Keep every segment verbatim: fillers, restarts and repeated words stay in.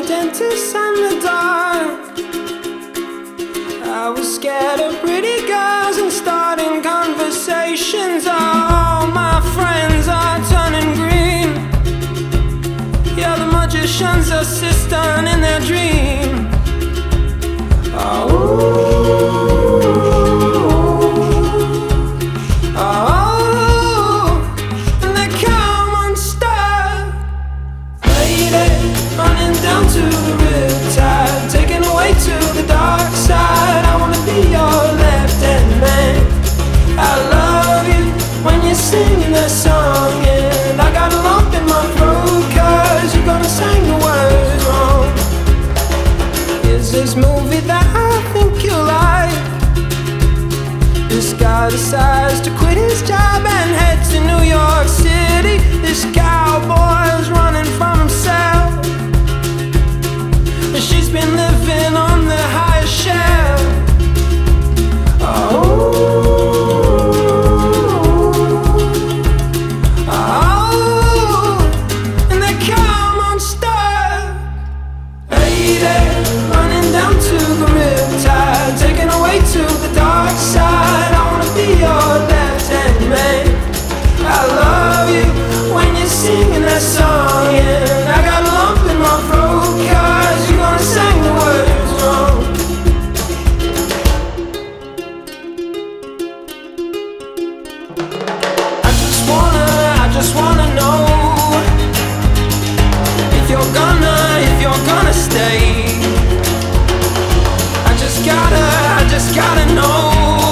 dentist and the dark. I was scared of pretty girls and starting conversations. All my friends are turning green. Yeah, the magician's assistant in their dream. Oh. Down to the riptide, taken away to the dark side. I wanna be your left-hand man. I love you when you're singing that song, and I got a lump in my throat 'cause you're gonna sing the words wrong. Here's this movie that I think you'll like. This guy decides to quit his job and head to New York City. This cowboy's running from himself. She's been living on the highest shelf. Oh, oh, and they come unstuck. Lady, running down to the riptide, taken away to the dark side. I wanna be your left-hand man. I love you when you're singing that song, and I got a lump in my throat 'cause you're gonna sing the words wrong. I just wanna, I just wanna know if you're gonna, if you're gonna stay. I just gotta, I just gotta know.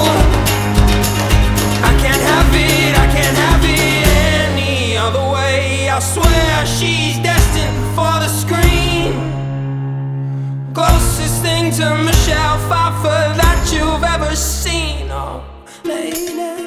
I can't have it, I can't have it any other way. I swear she's destined for the screen. Closest thing to Michelle Pfeiffer that you've ever seen. Oh, lady.